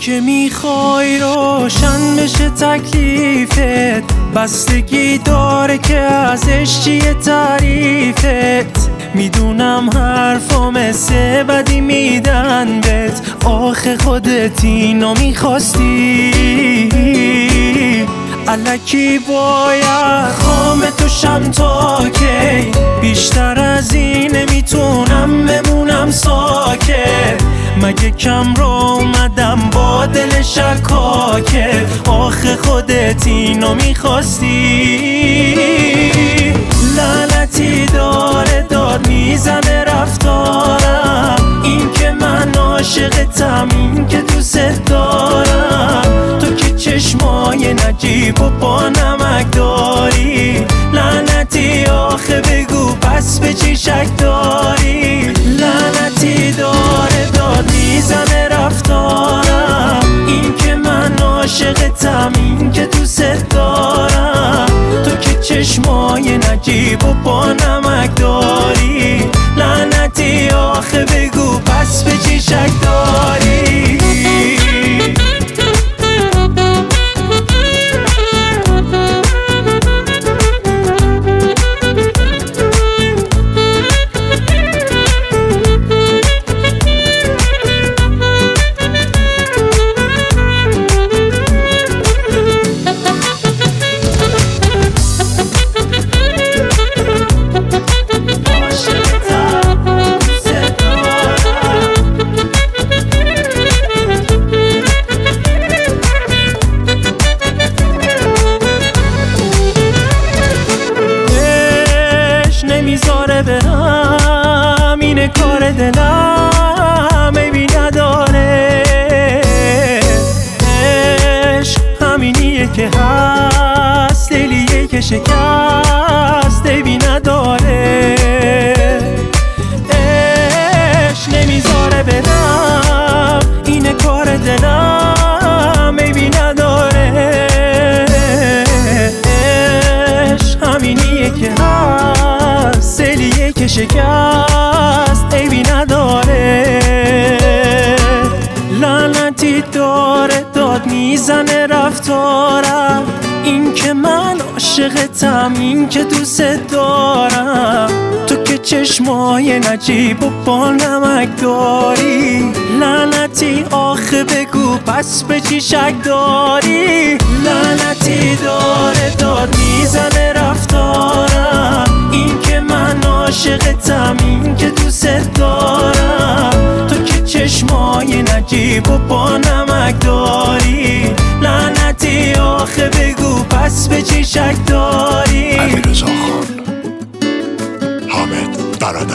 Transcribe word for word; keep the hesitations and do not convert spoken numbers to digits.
که میخوای روشن بشه تکلیفت، بستگی داره که ازش چیه تعریفت. میدونم حرفا مثل بدی میدن بهت، آخه خودت اینو میخواستی. الکی باید خام توشم تا کی، بیشتر از این نمیتونم بمونم ساکت. مگه کم رو اومدم با دل شکاکه، آخه خودت اینو میخواستی. لعنتی داره داد میزنه رفتارم، این که من عاشقتم، این که دوست دارم. تو که چشمای نجیب و با نمک داری، لعنتی آخه بگو پس به چی شک داری. لعنتی داره داد میزنه رفتارم، این که من عاشقتم، این که دوست دارم. تو که چشمای نجیب و با نمک داری، لعنتی آخه بگو پس به چی شک داری. نمیذاره برم، اینه کار دلم عیبی نداره. عشق همینیه که هست، دلیه که شکست عیبی نداره. عشق نمیذاره برم، اینه کار دلم عیبی نداره. عشق همینیه که هست، سلیه که شکست عیبی نداره. لعنتی داره داد میزنه رفتارم، این که من عاشقتم، این که دوست دارم. تو که چشمای نجیب و با نمک داری، لعنتی آخه بگو پس به چی شک داری. لعنتی داره داد میزنه رفتارم، این که من عاشقتم، این که دوست دارم. تو که چشمای نجیب و با نمک داری، لعنتی آخه بگو پس به چی شک داری. امیررضا خان، حامد برادر.